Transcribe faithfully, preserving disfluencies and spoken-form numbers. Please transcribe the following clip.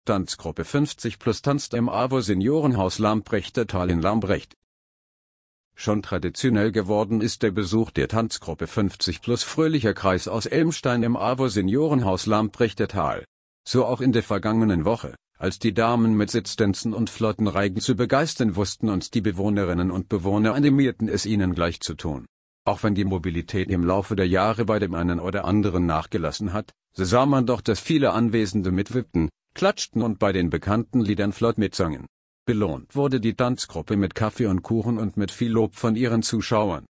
Tanzgruppe fünfzig plus tanzt im AWO Seniorenhaus Lamprechter Tal in Lambrecht. Schon traditionell geworden ist der Besuch der Tanzgruppe fünfzig plus Fröhlicher Kreis aus Elmstein im AWO Seniorenhaus Lamprechter Tal. So auch in der vergangenen Woche, als die Damen mit Sitztänzen und flotten Reigen zu begeistern wussten und die Bewohnerinnen und Bewohner animierten es ihnen gleich zu tun. Auch wenn die Mobilität im Laufe der Jahre bei dem einen oder anderen nachgelassen hat, so sah man doch, dass viele Anwesende mitwippten, klatschten und bei den bekannten Liedern flott mitsangen. Belohnt wurde die Tanzgruppe mit Kaffee und Kuchen und mit viel Lob von ihren Zuschauern.